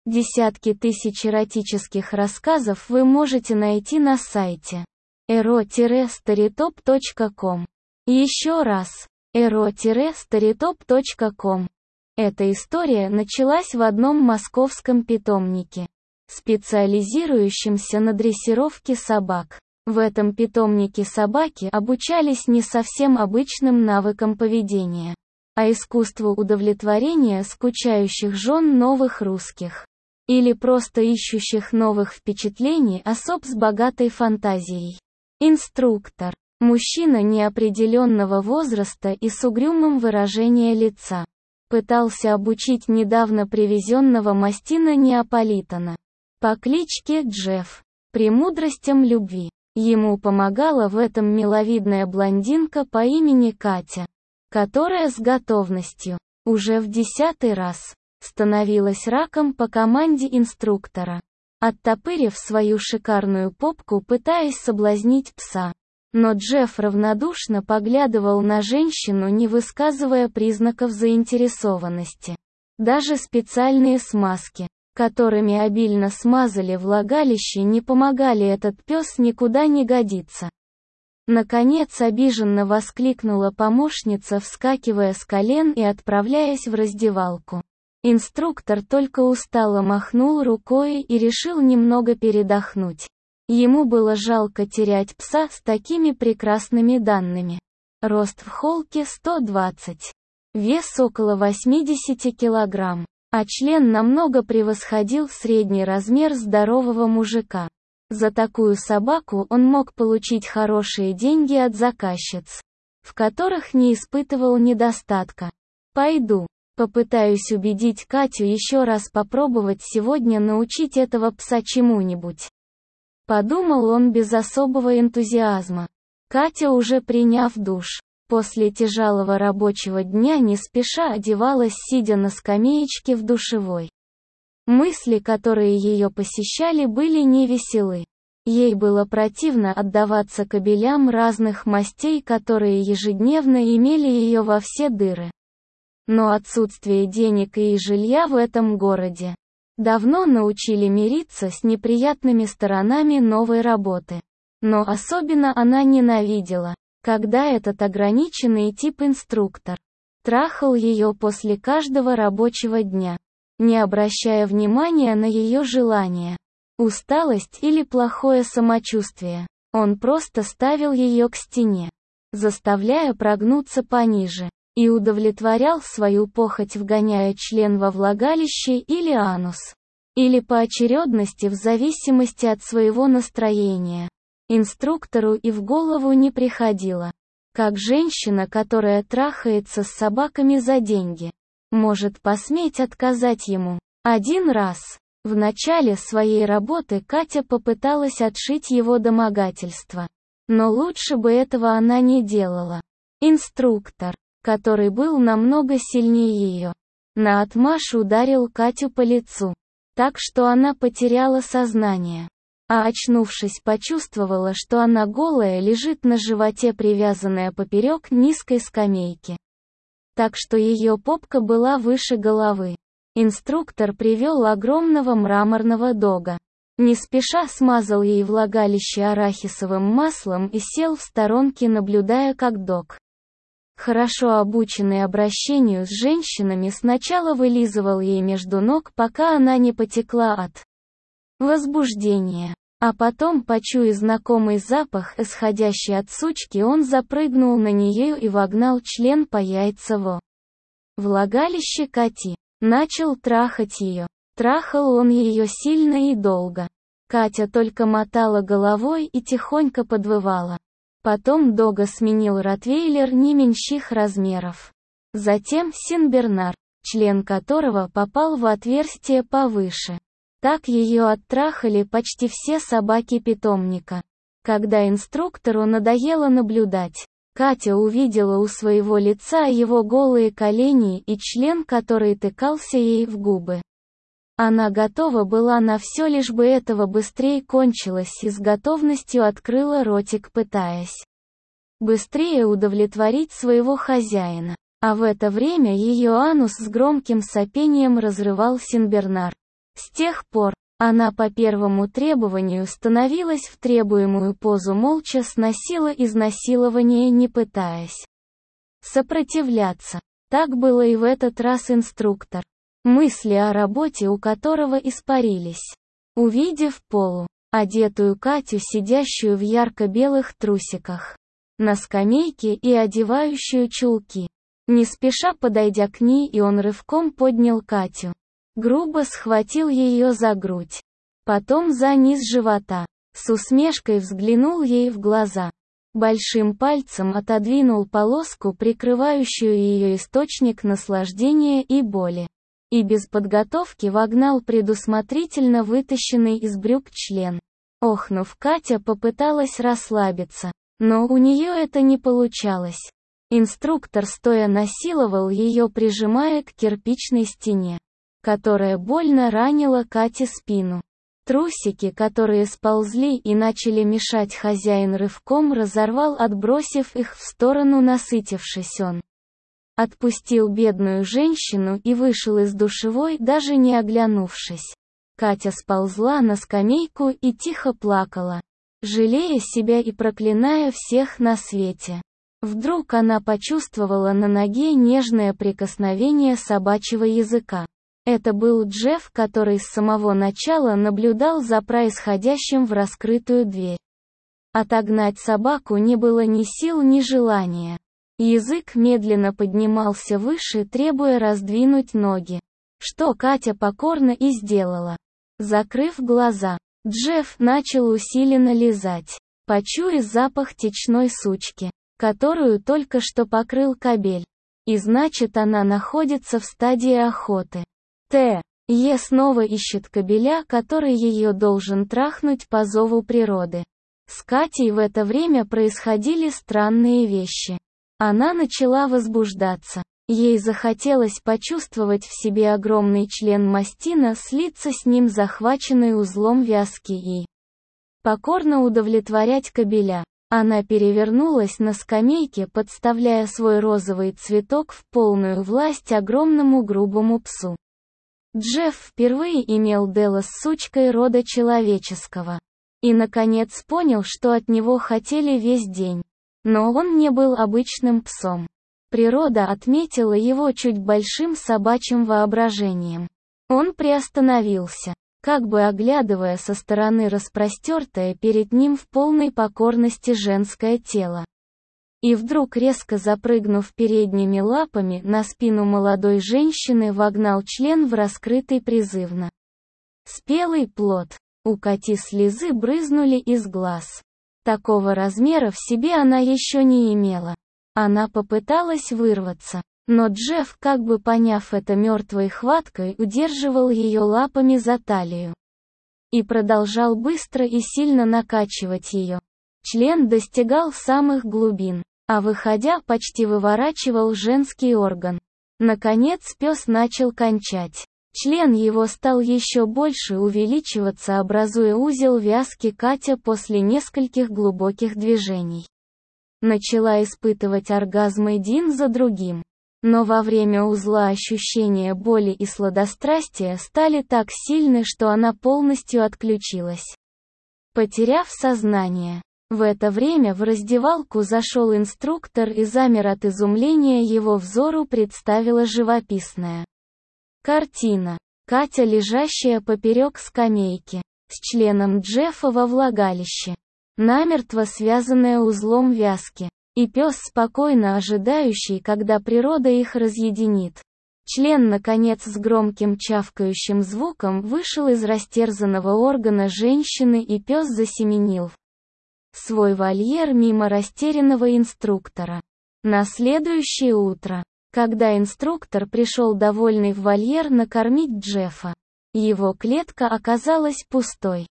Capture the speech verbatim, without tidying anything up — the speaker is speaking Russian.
Десятки тысяч эротических рассказов вы можете найти на сайте эро старитоп точка ком. Еще раз, эро старитоп точка ком. Эта история началась в одном московском питомнике, специализирующемся на дрессировке собак. В этом питомнике собаки обучались не совсем обычным навыкам поведения, а искусству удовлетворения скучающих жен новых русских. Или просто ищущих новых впечатлений особ с богатой фантазией. Инструктор. Мужчина неопределенного возраста и с угрюмым выражением лица. Пытался обучить недавно привезенного мастина Неаполитана по кличке Джефф премудростям любви. Ему помогала в этом миловидная блондинка по имени Катя, которая с готовностью, уже в десятый раз, становилась раком по команде инструктора, оттопырив свою шикарную попку, пытаясь соблазнить пса. Но Джефф равнодушно поглядывал на женщину, не высказывая признаков заинтересованности. Даже специальные смазки, которыми обильно смазали влагалище, не помогали, этот пес никуда не годится. Наконец обиженно воскликнула помощница, вскакивая с колен и отправляясь в раздевалку. Инструктор только устало махнул рукой и решил немного передохнуть. Ему было жалко терять пса с такими прекрасными данными. Рост в холке сто двадцать. Вес около восемьдесят килограмм. А член намного превосходил средний размер здорового мужика. За такую собаку он мог получить хорошие деньги от заказчиц, в которых не испытывал недостатка. «Пойду, попытаюсь убедить Катю еще раз попробовать сегодня научить этого пса чему-нибудь», подумал он без особого энтузиазма. Катя, уже приняв душ, после тяжелого рабочего дня не спеша одевалась, сидя на скамеечке в душевой. Мысли, которые ее посещали, были невеселы. Ей было противно отдаваться кобелям разных мастей, которые ежедневно имели ее во все дыры. Но отсутствие денег и жилья в этом городе давно научили мириться с неприятными сторонами новой работы. Но особенно она ненавидела, когда этот ограниченный тип инструктор трахал ее после каждого рабочего дня, не обращая внимания на ее желания, усталость или плохое самочувствие. Он просто ставил ее к стене, заставляя прогнуться пониже, и удовлетворял свою похоть, вгоняя член во влагалище или анус, или по очередности в зависимости от своего настроения. Инструктору и в голову не приходило, как женщина, которая трахается с собаками за деньги, может посметь отказать ему. Один раз, в начале своей работы, Катя попыталась отшить его домогательство. Но лучше бы этого она не делала. Инструктор, который был намного сильнее ее, наотмашь ударил Катю по лицу, так что она потеряла сознание. А очнувшись, почувствовала, что она голая лежит на животе, привязанная поперек низкой скамейки, так что ее попка была выше головы. Инструктор привел огромного мраморного дога, не спеша смазал ей влагалище арахисовым маслом и сел в сторонке, наблюдая, как дог, хорошо обученный обращению с женщинами, сначала вылизывал ей между ног, пока она не потекла от возбуждения. А потом, почуяв знакомый запах, исходящий от сучки, он запрыгнул на нее и вогнал член по яйца во влагалище Кати. Начал трахать ее. Трахал он ее сильно и долго. Катя только мотала головой и тихонько подвывала. Потом дога сменил ротвейлер не меньших размеров. Затем сенбернар, член которого попал в отверстие повыше. Так ее оттрахали почти все собаки питомника. Когда инструктору надоело наблюдать, Катя увидела у своего лица его голые колени и член, который тыкался ей в губы. Она готова была на все, лишь бы этого быстрее кончилось, и с готовностью открыла ротик, пытаясь быстрее удовлетворить своего хозяина. А в это время ее анус с громким сопением разрывал сенбернар. С тех пор, она по первому требованию становилась в требуемую позу, молча сносила изнасилование, не пытаясь сопротивляться. Так было и в этот раз инструктор, мысли о работе у которого испарились. Увидев полу, одетую Катю, сидящую в ярко-белых трусиках на скамейке и одевающую чулки, не спеша подойдя к ней, и он рывком поднял Катю, грубо схватил ее за грудь, потом за низ живота, с усмешкой взглянул ей в глаза, большим пальцем отодвинул полоску, прикрывающую ее источник наслаждения и боли, и без подготовки вогнал предусмотрительно вытащенный из брюк член. Охнув, Катя попыталась расслабиться, но у нее это не получалось. Инструктор стоя насиловал ее, прижимая к кирпичной стене, которая больно ранила Кате спину. Трусики, которые сползли и начали мешать, хозяин рывком разорвал, отбросив их в сторону. Насытившись, он отпустил бедную женщину и вышел из душевой, даже не оглянувшись. Катя сползла на скамейку и тихо плакала, жалея себя и проклиная всех на свете. Вдруг она почувствовала на ноге нежное прикосновение собачьего языка. Это был Джефф, который с самого начала наблюдал за происходящим в раскрытую дверь. Отогнать собаку не было ни сил, ни желания. Язык медленно поднимался выше, требуя раздвинуть ноги, что Катя покорно и сделала. Закрыв глаза, Джефф начал усиленно лизать, почуяв запах течной сучки, которую только что покрыл кобель. И значит, она находится в стадии охоты. Т. Е снова ищет кобеля, который ее должен трахнуть по зову природы. С Катей в это время происходили странные вещи. Она начала возбуждаться. Ей захотелось почувствовать в себе огромный член мастина, слиться с ним, захваченный узлом вязки, и покорно удовлетворять кобеля. Она перевернулась на скамейке, подставляя свой розовый цветок в полную власть огромному грубому псу. Джефф впервые имел дело с сучкой рода человеческого. И наконец понял, что от него хотели весь день. Но он не был обычным псом. Природа отметила его чуть большим собачьим воображением. Он приостановился, как бы оглядывая со стороны распростертое перед ним в полной покорности женское тело. И вдруг, резко запрыгнув передними лапами на спину молодой женщины, вогнал член в раскрытый призывно спелый плод. У Кати слезы брызнули из глаз. Такого размера в себе она еще не имела. Она попыталась вырваться, но Джефф, как бы поняв это, мертвой хваткой удерживал ее лапами за талию и продолжал быстро и сильно накачивать ее. Член достигал самых глубин, а выходя, почти выворачивал женский орган. Наконец пес начал кончать. Член его стал еще больше увеличиваться, образуя узел вязки. Катя после нескольких глубоких движений начала испытывать оргазм один за другим. Но во время узла ощущения боли и сладострастия стали так сильны, что она полностью отключилась, потеряв сознание. В это время в раздевалку зашел инструктор и замер от изумления. Его взору представила живописная картина. Катя, лежащая поперек скамейки, с членом Джеффа во влагалище, намертво связанная узлом вязки, и пес, спокойно ожидающий, когда природа их разъединит. Член, наконец, с громким чавкающим звуком вышел из растерзанного органа женщины, и пес засеменил в свой вольер мимо растерянного инструктора. На следующее утро, когда инструктор пришел довольный в вольер накормить Джеффа, его клетка оказалась пустой.